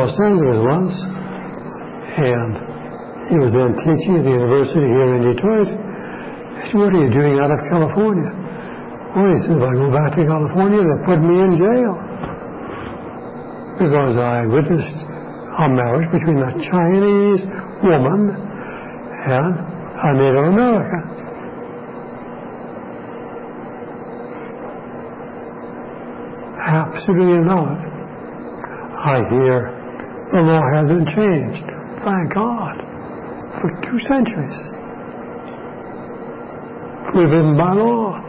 Los Angeles once, and he was then teaching at the university here in Detroit. I said, what are you doing out of California? Well, he said, if I go back to California, they'll put me in jail. Because I witnessed a marriage between a Chinese woman and a Native American. Absolutely not. I hear the law hasn't changed. Thank God. For 2 centuries. Forbidden by law.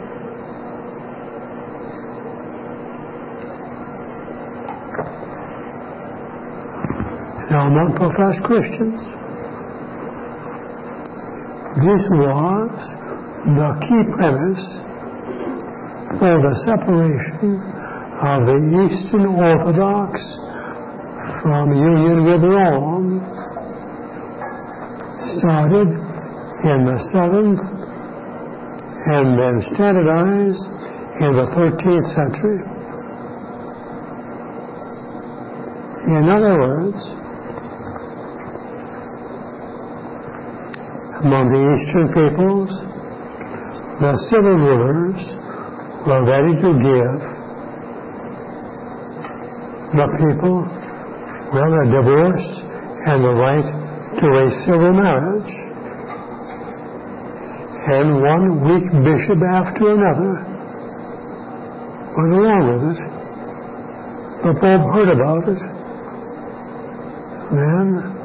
Now, among professed Christians, this was the key premise for the separation of the Eastern Orthodox from union with Rome, started in the 7th and then standardized in the 13th century. In other words, among the Eastern peoples, the civil rulers were ready to give the people, well, a divorce and the right to a civil marriage. And one weak bishop after another went along with it. The Pope heard about it. Then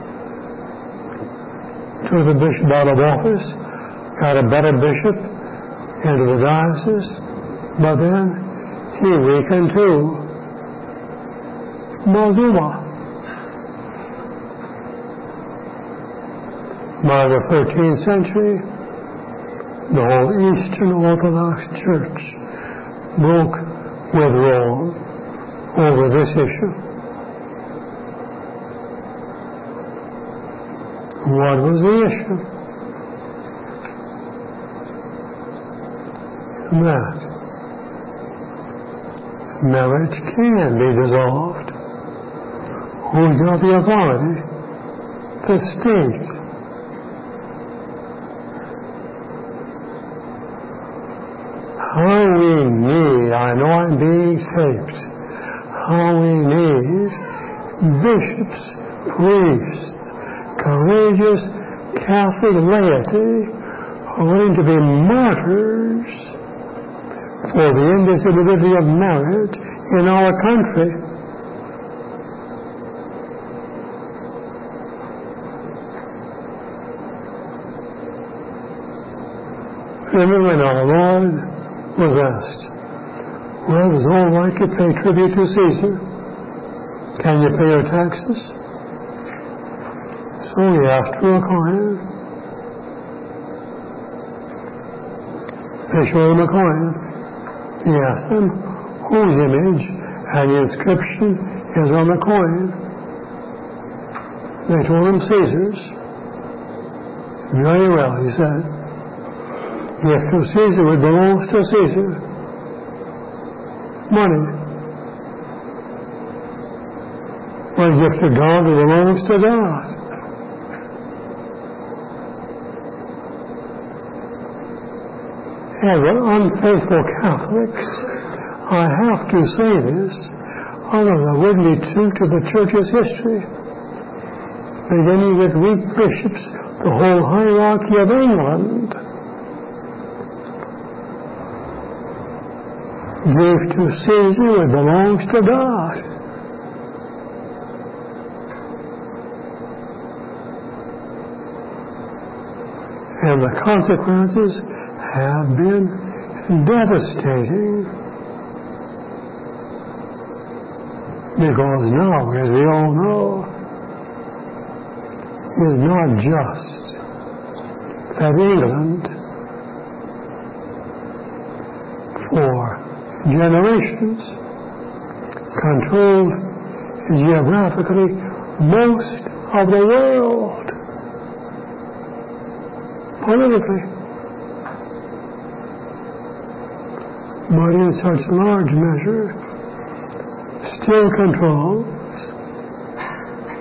took the bishop out of office, got a better bishop into the diocese, but then he weakened too. Moctezuma. By the 13th century, the whole Eastern Orthodox Church broke with Rome over this issue. What was the issue? That marriage can be dissolved. Who's got the authority? The state. How we need, I know I'm being taped, how we need bishops, priests, courageous Catholic laity who are willing to be martyrs for the indissolubility of marriage in our country. Remember when our Lord was asked, well, it was all right to pay tribute to Caesar. Can you pay your taxes? So he asked for a coin. They showed him a coin. He asked them, whose image and inscription is on the coin? They told him Caesar's. Very well, he said. If to Caesar what belongs to Caesar, money. But gift to God that belongs to God. And we're unfaithful Catholics. I have to say this, although that wouldn't be true to the Church's history. Beginning with weak bishops, the whole hierarchy of England gave to Caesar what belongs to God. And the consequences have been devastating. Because now, as we all know, is not just that England for generations controlled geographically most of the world politically, but in such large measure still controls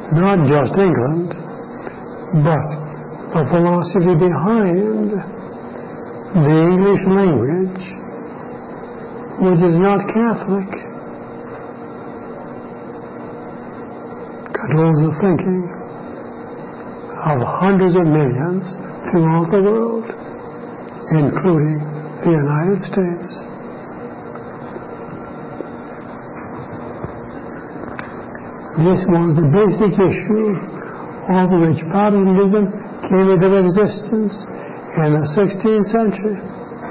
not just England, but the philosophy behind the English language, which is not Catholic, controls the thinking of hundreds of millions throughout the world, including the United States. This was the basic issue over which Protestantism came into existence in the 16th century.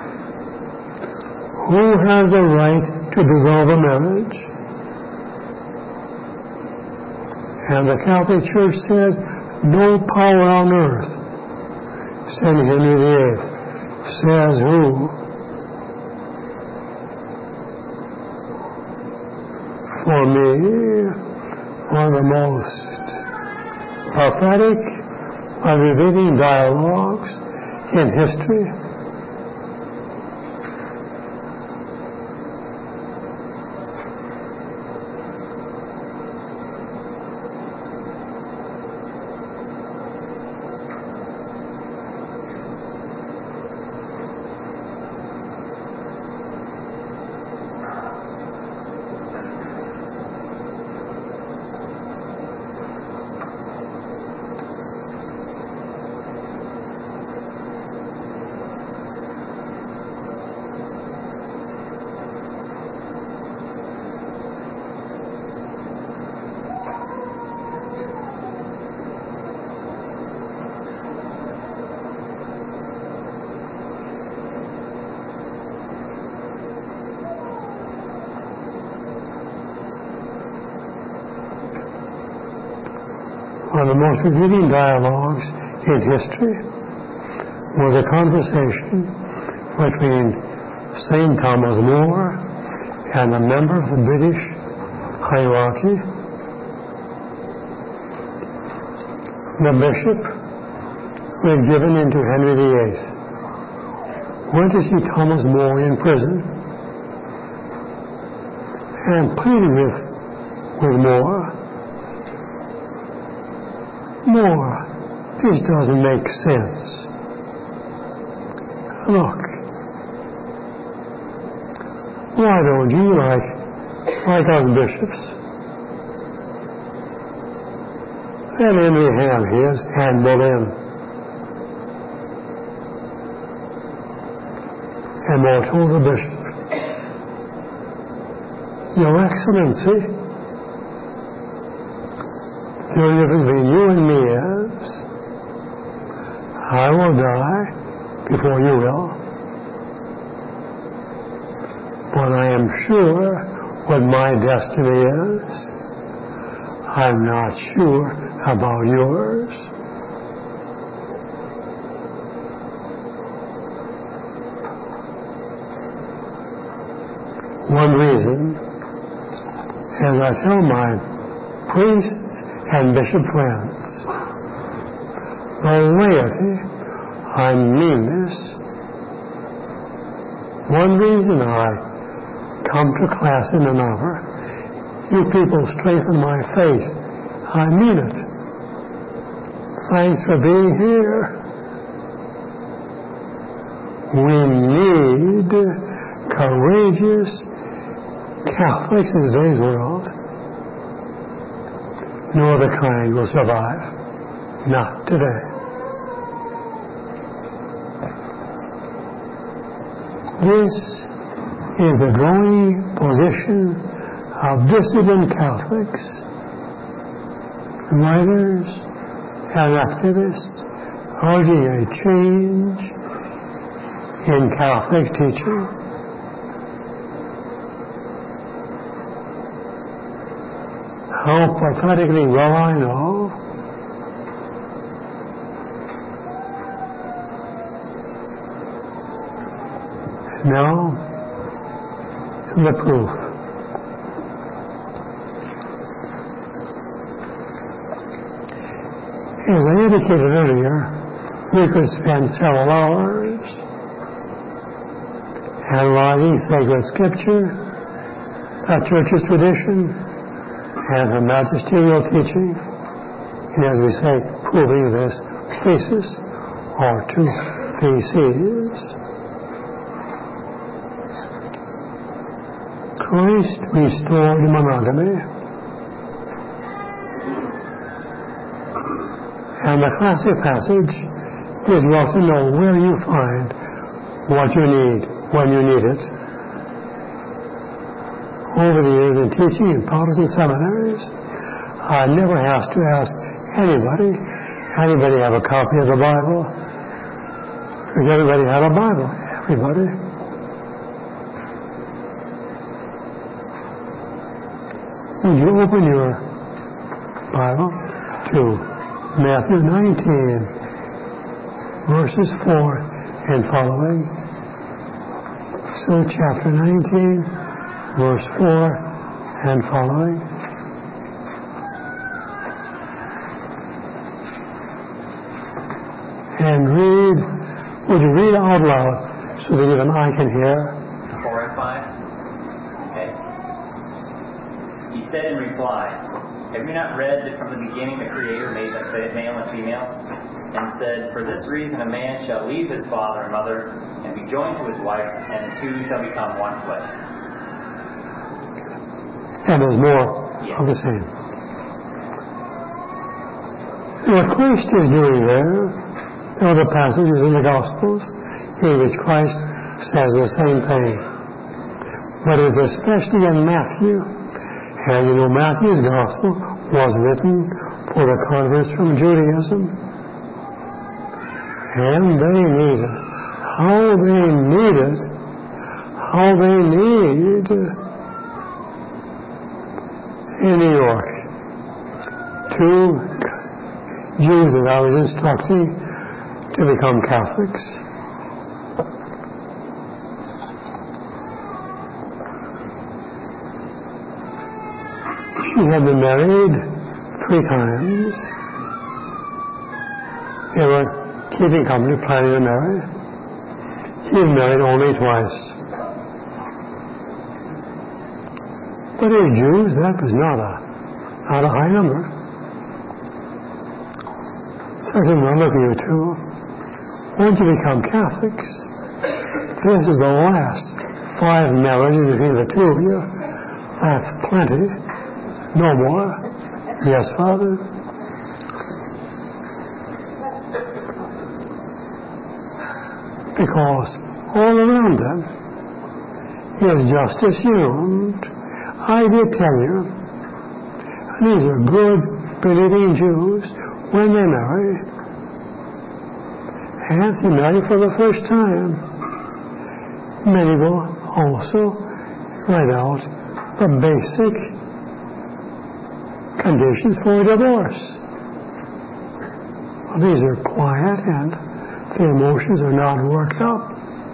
Who has the right to dissolve a marriage? And the Catholic Church said, no power on earth, St. Henry VIII, says who? For me, one of the most prophetic and revealing dialogues in history. One of the most revealing dialogues in history was a conversation between St. Thomas More and a member of the British hierarchy. The bishop who had given in to Henry VIII went to see Thomas More in prison and pleaded with More, this doesn't make sense. Look, why don't you, like us bishops, let Henry have his and Boleyn? And More told the bishop, Your Excellency, the only difference between you and me is I will die before you will. But I am sure what my destiny is. I'm not sure about yours. One reason, as I tell my priests and bishop friends, the laity, I mean this. One reason I come to class in an hour, you people strengthen my faith. I mean it. Thanks for being here. We need courageous Catholics in today's world. No other kind will survive. Not today. This is the growing position of dissident Catholics, writers and activists urging a change in Catholic teaching. How pathetically well I know now the proof. As I indicated earlier, we could spend several hours analyzing sacred scripture, the Church's tradition, and her magisterial teaching. And as we say, proving this thesis or two theses. Christ restored monogamy. And the classic passage is you ought to know where you find what you need when you need it. Over the years in teaching in Protestant seminaries, I never have to ask anybody have a copy of the Bible? Because everybody had a Bible. Everybody. Would you open your Bible to Matthew 19, verses 4 and following. So chapter 19, verse 4 and following. And would you read out loud so that even I can hear? 4 and 5? Okay. He said in reply, have you not read that from the beginning the Creator made us male and female? And said, for this reason a man shall leave his father and mother and be joined to his wife, and the two shall become one flesh. And there's more of the same. What Christ is doing there, there are other passages in the Gospels in which Christ says the same thing. But it's especially in Matthew. And you know Matthew's Gospel was written for the converts from Judaism. And they need it. How they need it. How they need in New York. Two Jews that I was instructing to become Catholics. She had been married 3 times. They were keeping company, planning to marry. He was married only twice. But as Jews, that was not a high number. So I said, well, look at you two. Once you become Catholics, this is the last 5 marriages between the two of you. That's plenty. No more. Yes, Father. Because all around them is just assumed. I did tell you, and these are good, believing Jews, when they marry, and they marry for the first time, many will also write out the basic conditions for a divorce. Well, these are quiet and the emotions are not worked up.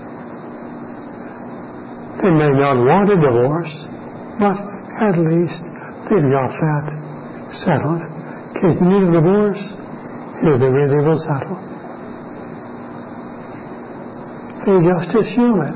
They may not want a divorce, but at least they've got that settled. In case they need a divorce, here's the way they will settle. They just assume it.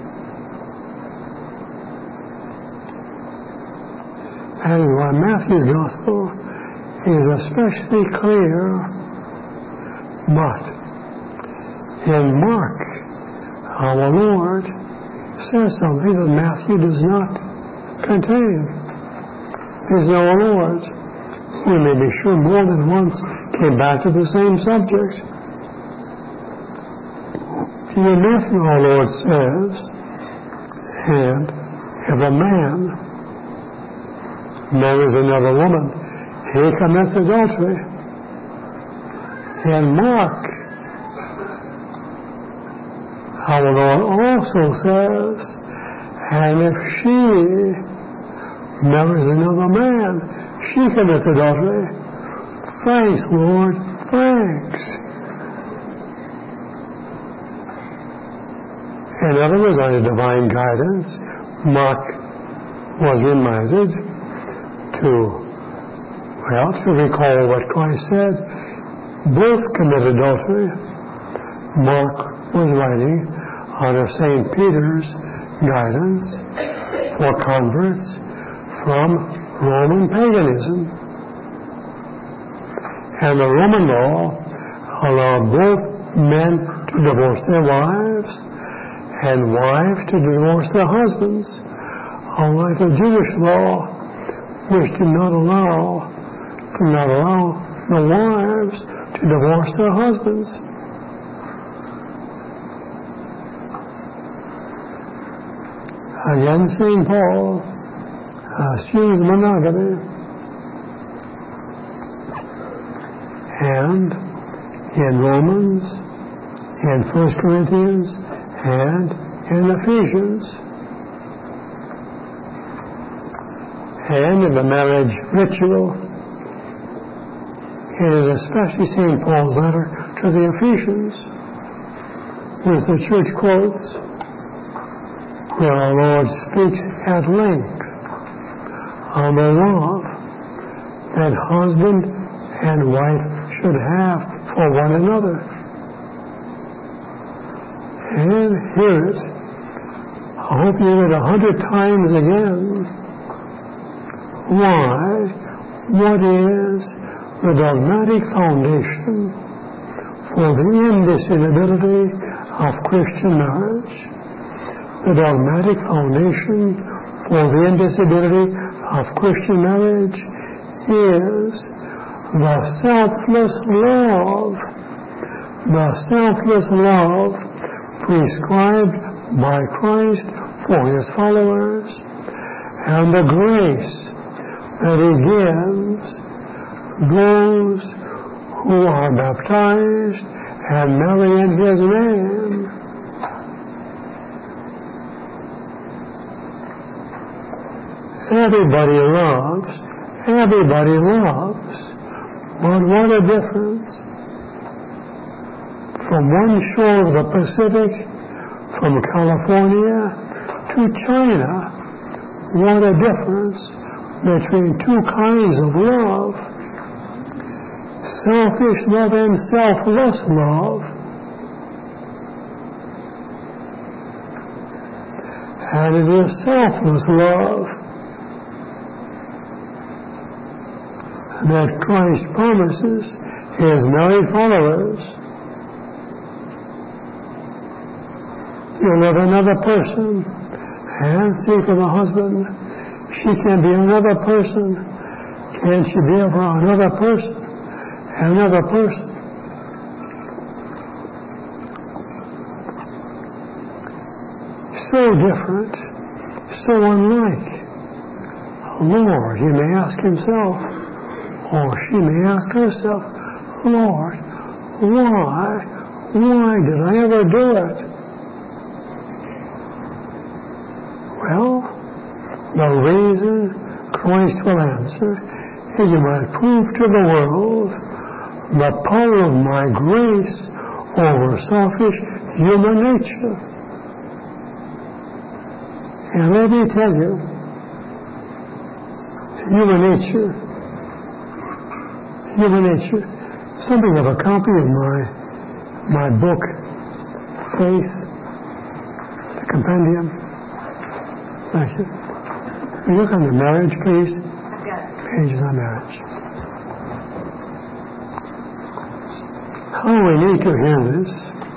That is why Matthew's Gospel is especially clear. But in Mark, our Lord says something that Matthew does not contain. Is our Lord, we may be sure more than once came back to the same subject. In Matthew, our Lord says, and if a man marries another woman, he commits adultery. In Mark, our Lord also says, and if she marries another man, she commits adultery. Thanks, Lord, thanks. In other words, under divine guidance, Mark was reminded to recall what Christ said. Both committed adultery. Mark was writing under St. Peter's guidance for converts from Roman paganism. And the Roman law allowed both men to divorce their wives and wives to divorce their husbands, unlike the Jewish law, which did not allow the wives to divorce their husbands. Again, St. Paul assumes monogamy, and in Romans, in 1 Corinthians, and in Ephesians, and in the marriage ritual. It is especially St. Paul's letter to the Ephesians, which the church quotes, where our Lord speaks at length on the love that husband and wife should have for one another. And hear it. I hope you hear it 100 times again. Why? What is the dogmatic foundation for the indissolubility of Christian marriage? The dogmatic foundation for the indissolubility of Christian marriage is the selfless love prescribed by Christ for His followers, and the grace that He gives those who are baptized and marry in His name. Everybody loves, but what a difference. From one shore of the Pacific, from California to China, what a difference between two kinds of love. Selfish love and selfless love. And it is selfless love that Christ promises His married followers. You love another person and see for the husband, she can be another person. Can she be for another person? Another person. So different, so unlike. Lord, he may ask himself, or she may ask herself, Lord, why did I ever do it? Well, the reason Christ will answer is you might prove to the world the power of my grace over selfish human nature. And let me tell you, human nature. Somebody have a copy of my book, Faith, the compendium? Thank you. Will you look under marriage, please? Pages on marriage. How we need to hear this.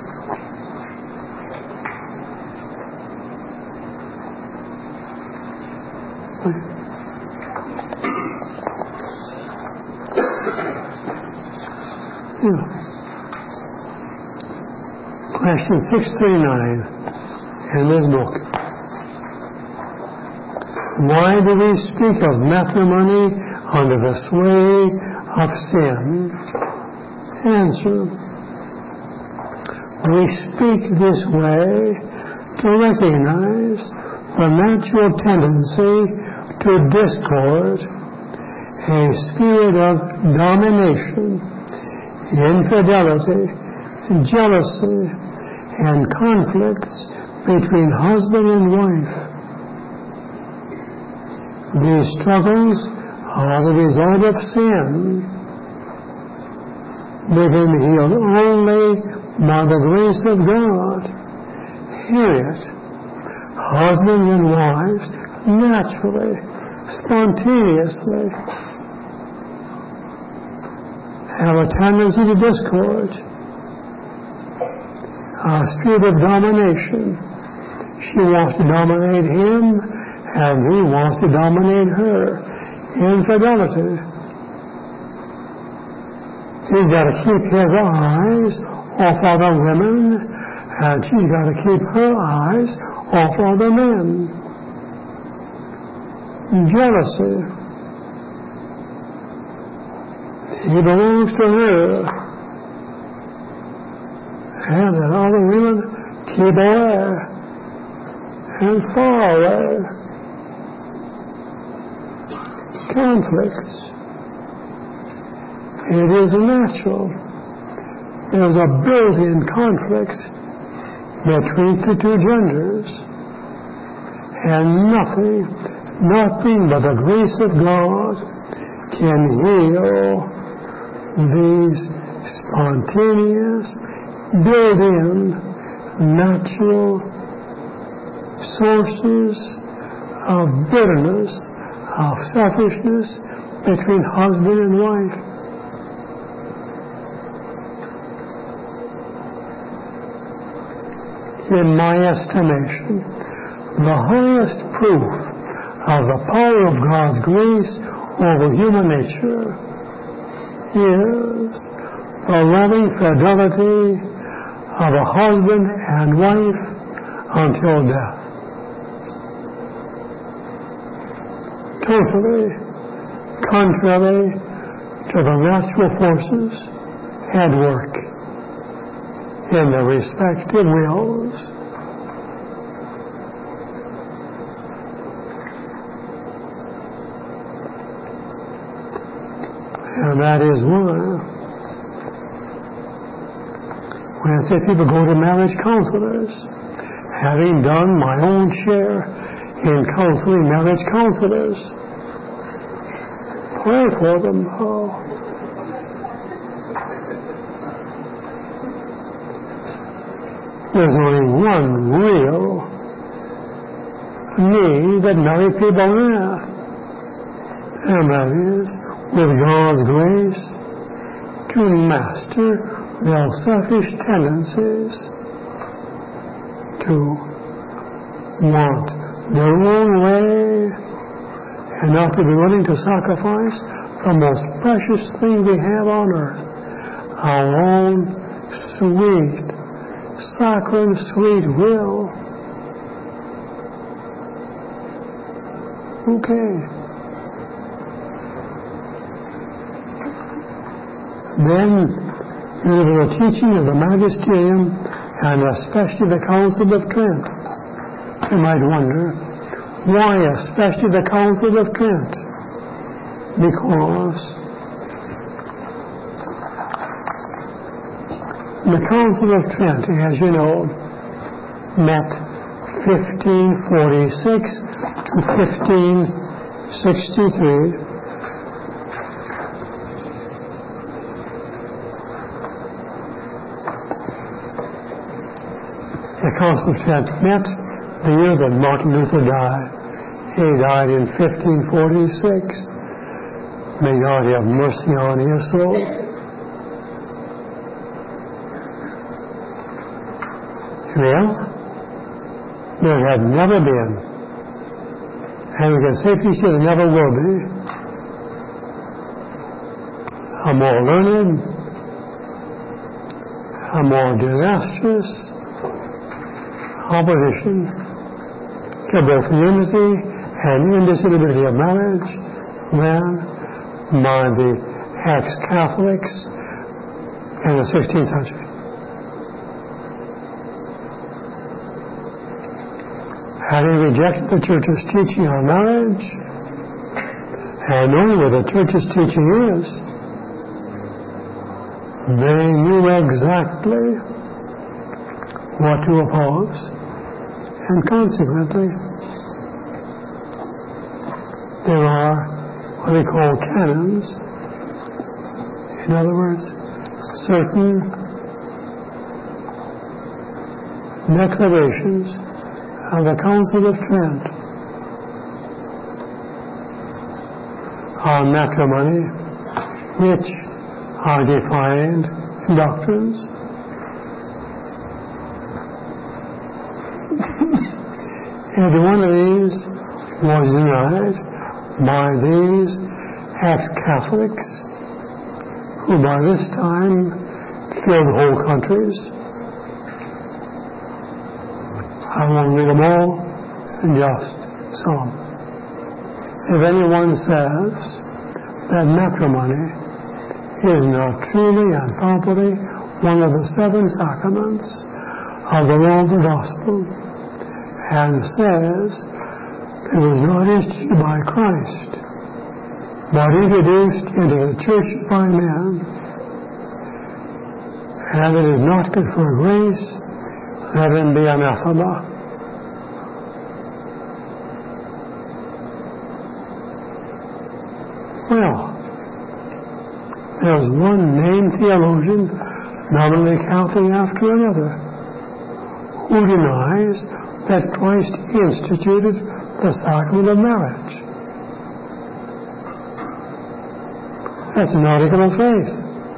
Question 639 in this book. Why do we speak of matrimony under the sway of sin? Answer. We speak this way to recognize the natural tendency to discord, a spirit of domination, infidelity, jealousy, and conflicts between husband and wife. These struggles are the result of sin. They can be healed only by the grace of God. Hear it. Husbands and wives, naturally, spontaneously, have a tendency to discord, a spirit of domination. She wants to dominate him, and he wants to dominate her. Infidelity. He's got to keep his eyes off other women, and she's got to keep her eyes off other men. Jealousy. He belongs to her, and that other women keep away and far away. Conflicts. It is natural. There's a built-in conflict between the two genders, and nothing but the grace of God can heal these spontaneous, built-in, natural sources of bitterness, of selfishness between husband and wife. In my estimation, the highest proof of the power of God's grace over human nature is the loving fidelity of a husband and wife until death. Totally contrary to the natural forces at work in their respective wills. And that is why when I say people go to marriage counselors, having done my own share in counseling marriage counselors, pray for them. There's only one real need that married people have, and that is, with God's grace, to master their selfish tendencies to want their own way and not to be willing to sacrifice the most precious thing we have on earth, our own sweet, saccharine, sweet will. Okay. Then, there was a teaching of the Magisterium and especially the Council of Trent. You might wonder, why especially the Council of Trent? Because the Council of Trent, as you know, met 1546 to 1563. The Council of Trent met the year that Martin Luther died. He died in 1546. May God have mercy on his soul. Well, there had never been, and we can safely say there never will be, a more learned, a more disastrous opposition to both unity and indissolubility of marriage than by the ex-Catholics in the 16th century. Having rejected the Church's teaching on marriage and knowing what the Church's teaching is, they knew exactly what to oppose. And consequently, there are what we call canons. In other words, certain declarations of the Council of Trent on matrimony, which are defined in doctrines. Every one of these was denied by these ex-Catholics, who by this time filled whole countries. I won't read them all, just some. If anyone says that matrimony is not truly and properly one of the 7 sacraments of the law of the gospel, and says it was not instituted by Christ, but introduced into the church by men, and it is not good for grace, let him be anathema. Well, there's one named theologian, nominally Catholic after another, who denies that Christ instituted the sacrament of marriage. That's an article of faith.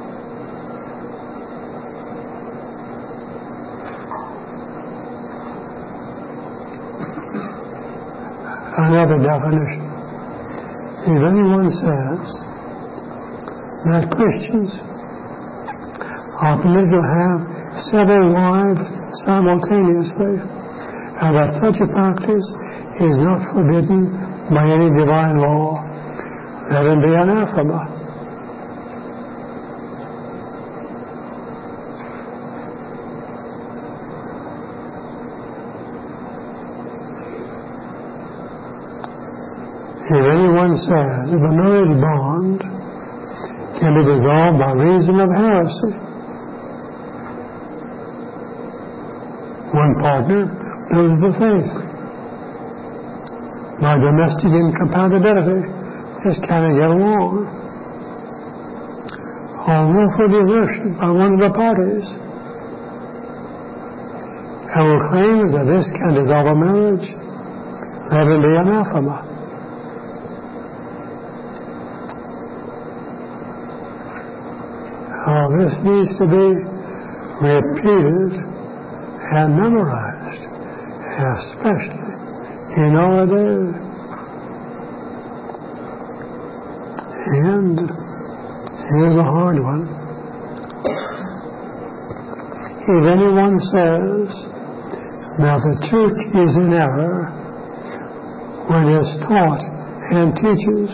Another definition. If anyone says that Christians are permitted to have several wives simultaneously, and that such a practice is not forbidden by any divine law, let him be anathema. If anyone says that the marriage bond can be dissolved by reason of heresy, one partner loses the faith by domestic incompatibility, just cannot get along, or willful desertion by one of the parties, and will claim that this can dissolve a marriage, let him be anathema. This needs to be repeated and memorized, especially in our day. And here's a hard one. If anyone says that the church is in error when it is taught and teaches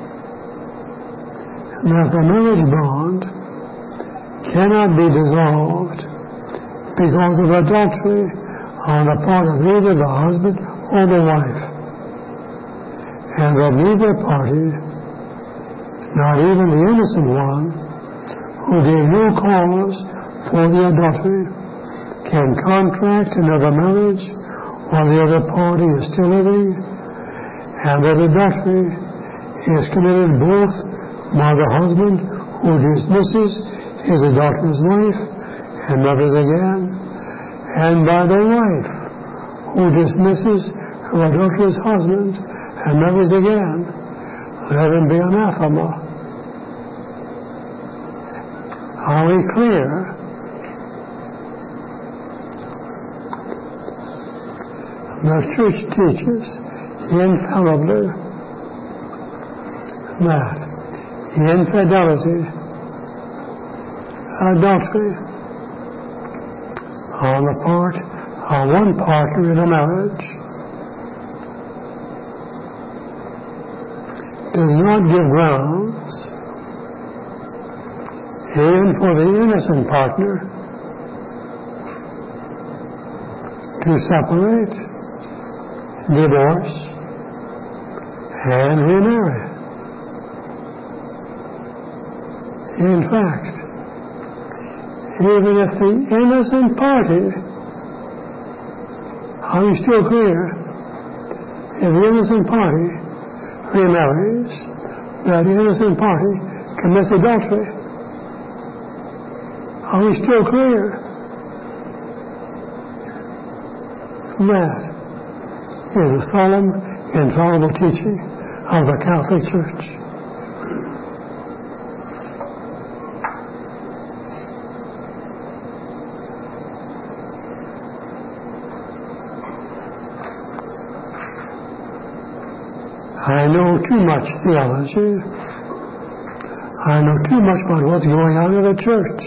that the marriage bond cannot be dissolved because of adultery on the part of either the husband or the wife, and that neither party, not even the innocent one who gave no cause for the adultery, can contract another marriage while the other party is still living, and that adultery is committed both by the husband who dismisses his adulterous wife and marries again, and by the wife who dismisses her adulterous husband and marries again, let him be anathema. Are we clear? The church teaches infallibly that infidelity, adultery on the part of one partner in a marriage does not give grounds even for the innocent partner to separate, divorce, and remarry. In fact, even if the innocent party, are you still clear? If the innocent party remarries, that innocent party commits adultery. Are we still clear? That is the solemn, infallible teaching of the Catholic Church. I know too much theology. I know too much about what's going on in the church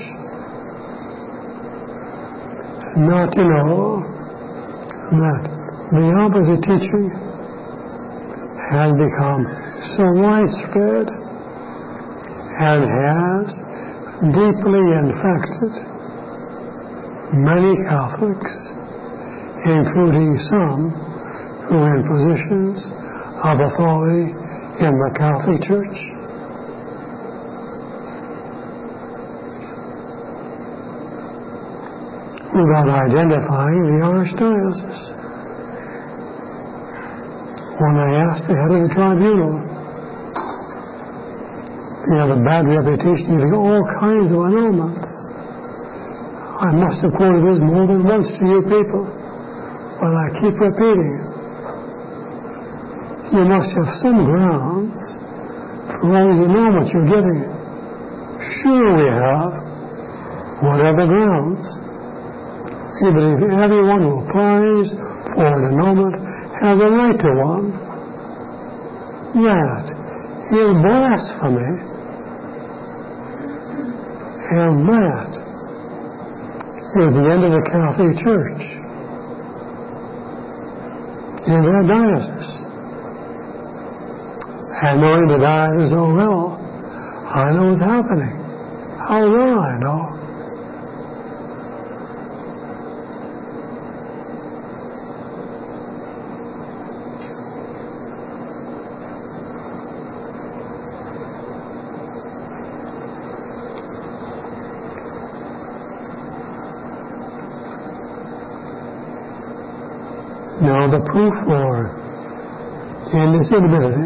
not to know that the opposite teaching has become so widespread and has deeply infected many Catholics, including some who are in positions of authority in the Catholic Church. Without identifying the archdiocese. When I asked the head of the tribunal, he had a bad reputation using all kinds of annulments. I must have quoted this more than once to you people, but I keep repeating it. You must have some grounds for all these annulments you're giving. Sure we have. Whatever grounds. We believe everyone who applies for an annulment has a right to one. That is blasphemy. And that is the end of the Catholic Church in their diocese. And knowing the diocese so well, I know what's happening. How well I know. Now the proof for indissolubility,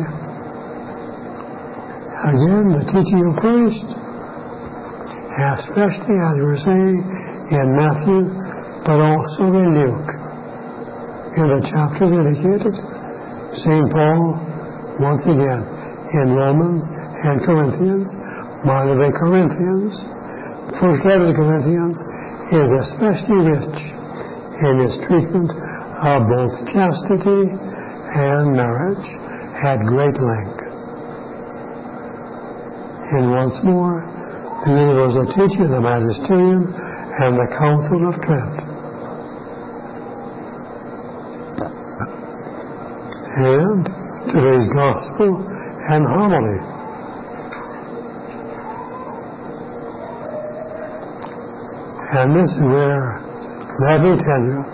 again the teaching of Christ, especially as we were saying in Matthew, but also in Luke, in the chapters indicated. St. Paul, once again, in Romans and Corinthians, by the way, Corinthians, first letter to Corinthians, is especially rich in his treatment of both chastity and marriage at great length. And once more, the universal teaching of the Magisterium and the Council of Trent. And today's Gospel and Homily. And this is where, let me tell you,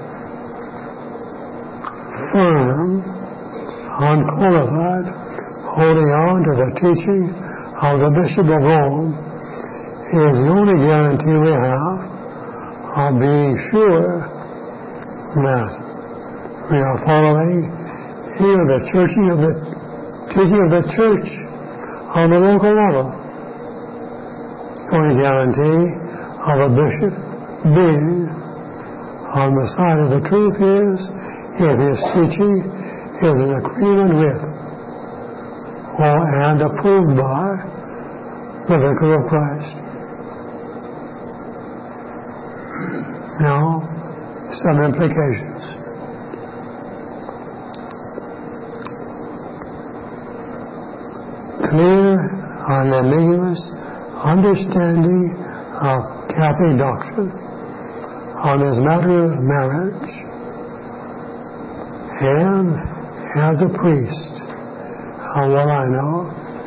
firm, unqualified, holding on to the teaching of the Bishop of Rome is the only guarantee we have of being sure that we are following here the teaching of the church on the local level. The only guarantee of a bishop being on the side of the truth is if his teaching is in agreement with and approved by the Vicar of Christ. Now, some implications. Clear, unambiguous understanding of Catholic doctrine on this matter of marriage, and as a priest, how well I know,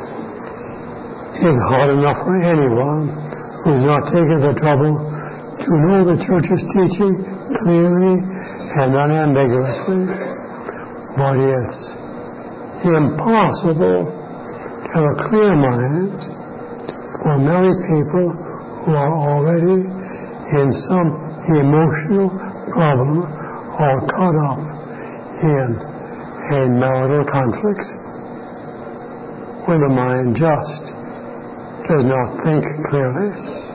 is hard enough for anyone who's not taken the trouble to know the Church's teaching clearly and unambiguously. But it's impossible to have a clear mind for married people who are already in some emotional problem or caught up in a marital conflict where the mind just does not think clearly.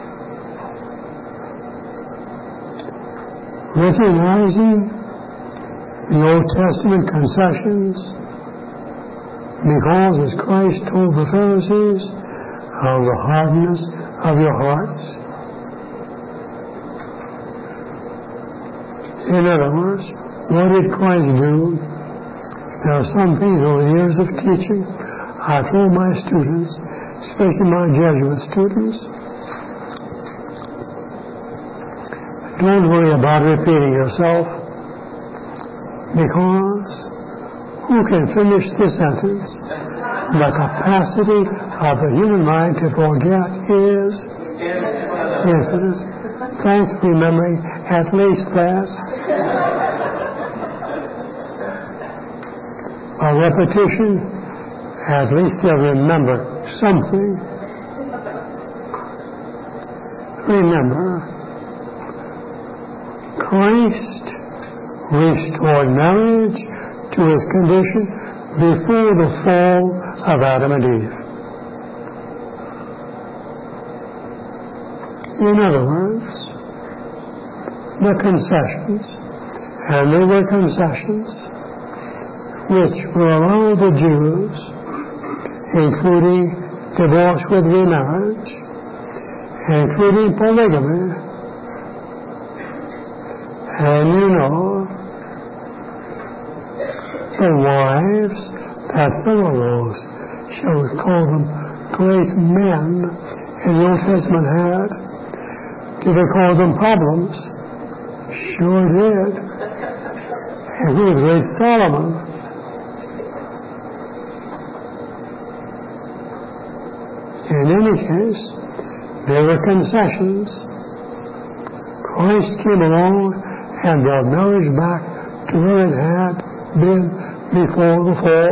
Recognizing the Old Testament concessions, because as Christ told the Pharisees of the hardness of your hearts. In other words, what did Christ do There are some things over the years of teaching I've told my students, especially my Jesuit students. Don't worry about repeating yourself, because who can finish the sentence? The capacity of the human mind to forget is infinite. Thanks for remembering at least that. By repetition, at least they'll remember something. Remember, Christ restored marriage to its condition before the fall of Adam and Eve. In other words, the concessions, and they were concessions, which will allow the Jews, including divorce with remarriage, including polygamy, and you know, the wives that some of those, shall we call them, great men in the Old Testament had. Did they call them problems? Sure did. And who was great Solomon? In any case, there were concessions. Christ came along and brought marriage back to where it had been before the fall.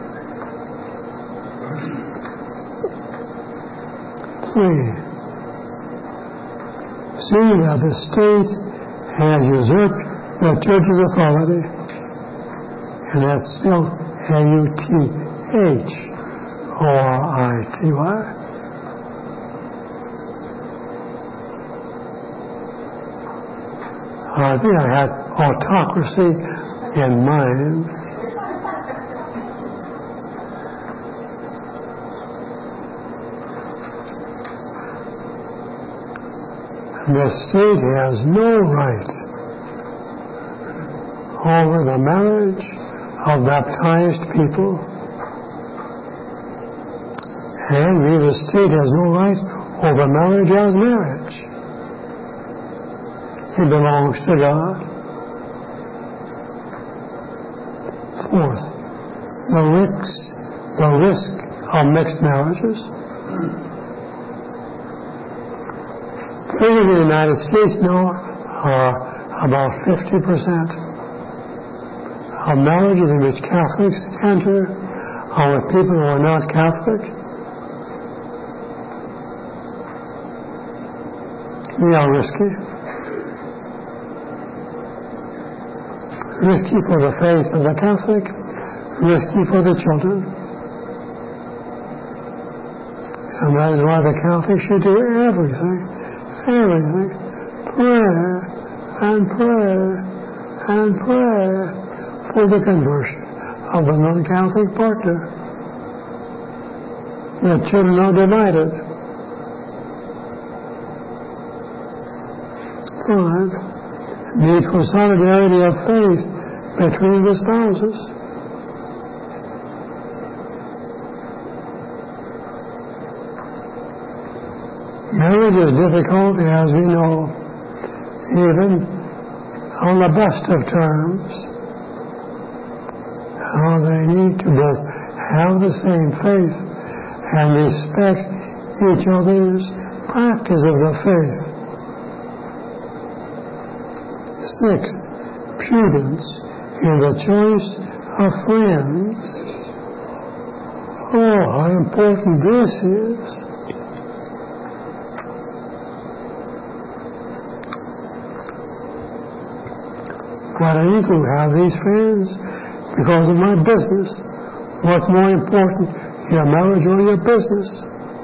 3. Seeing that the state has usurped the church's authority, and that's spelled Uthority. I think I had autocracy in mind. The state has no right over the marriage of baptized people, and the state has no right over marriage as marriage. It belongs to God. 4th, the risk of mixed marriages. In the United States now are about 50% of marriages in which Catholics enter are with people who are not Catholic. They are risky. Risky for the faith of the Catholic, risky for the children. And that is why the Catholic should do everything, pray and pray and pray for the conversion of the non-Catholic partner. The children are divided. 5. Need for solidarity of faith between the spouses. Marriage is difficult, as we know, even on the best of terms. How they need to both have the same faith and respect each other's practice of the faith. 6th, prudence in the choice of friends. Oh, how important this is. But I need to have these friends because of my business. What's more important, your marriage or your business?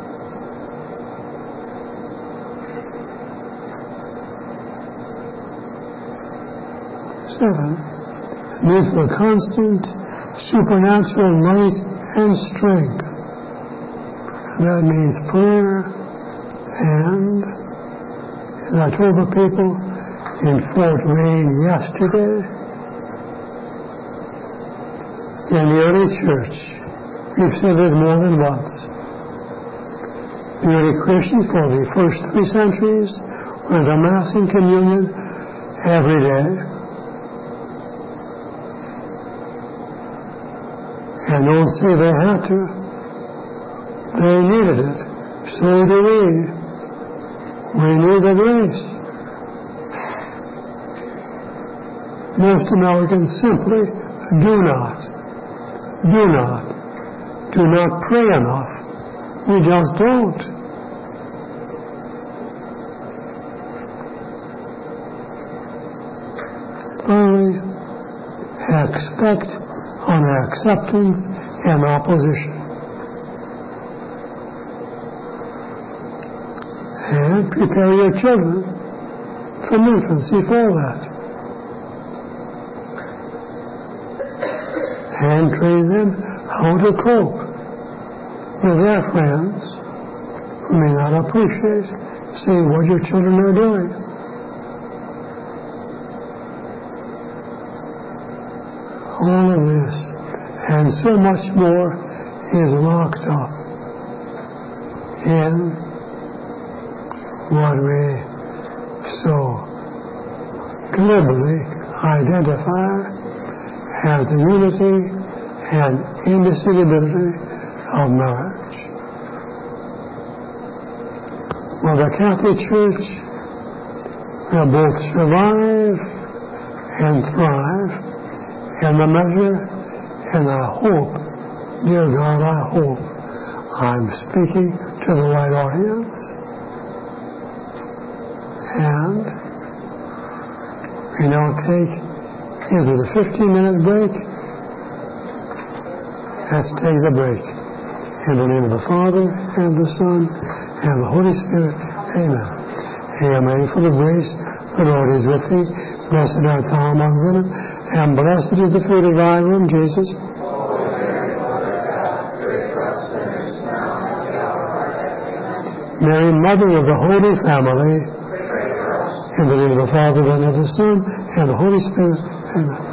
Need for constant supernatural light and strength. And that means prayer and, as I told the people in Fort Wayne yesterday, In the early church, we've said this more than once, the early Christians for the first 3 centuries went to Mass and Communion every day. And don't say they had to. They needed it. So do we. We need the grace. Most Americans simply do not pray enough. We just don't. Finally, expect on acceptance and opposition. And prepare your children from infancy for that. And train them how to cope with their friends who may not appreciate seeing what your children are doing. All of this and so much more is locked up in what we so glibly identify as the unity and indissolubility of marriage. Well, the Catholic Church will both survive and thrive in the measure, and I hope, dear God, I hope I'm speaking to the right audience. And we now take, is it a 15-minute break? Let's take the break. In the name of the Father, and the Son, and the Holy Spirit. Amen. Hail Mary, full of grace, the Lord is with thee. Blessed art thou among women, and blessed is the fruit of thy womb, Jesus. Mary, Mother of the Holy Family, in the name of the Father, and of the Son, and the Holy Spirit. Amen.